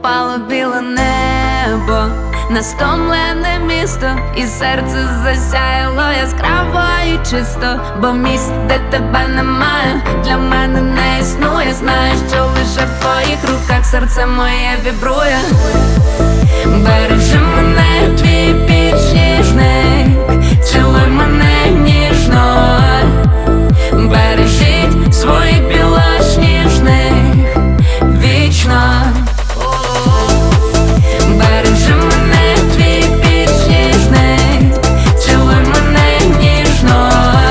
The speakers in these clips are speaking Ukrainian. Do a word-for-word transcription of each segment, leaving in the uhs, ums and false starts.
впало біле небо на стомлене місто, і серце засяяло яскраво і чисто. Бо місць, де тебе немає, для мене не існує. Знаєш, що лише в твоїх руках серце моє вібрує. Бережи мене, твій підсніжник, цілуй мене ніжно, бережіть своїх білосніжних вічно. Бережи мене, твій підсніжник, цілуй мене ніжно,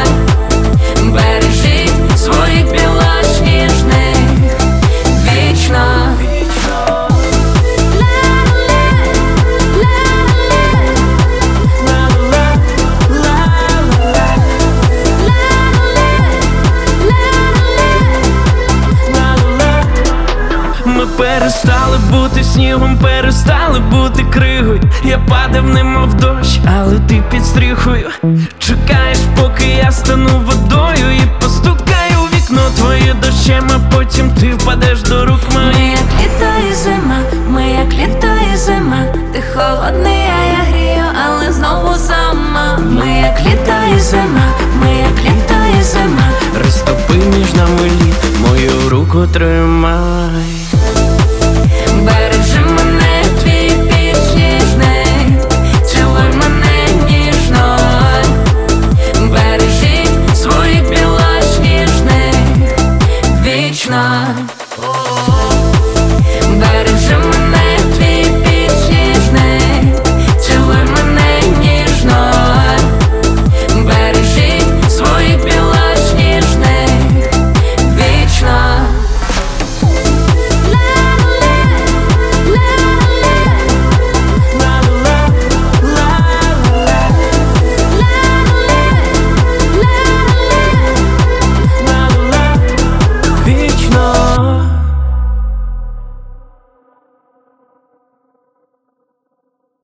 бережіть своїх білосніжних вічно. Ми перестали бути снігом, перестали бути кригою. Я падав немов дощ, але ти під стріхою. Чекаєш, поки я стану водою і постукаю у вікно твоє дощем, а потім ти впадеш до рук моїх. Ми як літо і зима, ми як літо і зима. Ти холодний, а я грію, але знову сама. Ми як літо і зима, ми як літо і зима. Розтопи між нами лід, мою руку тримай.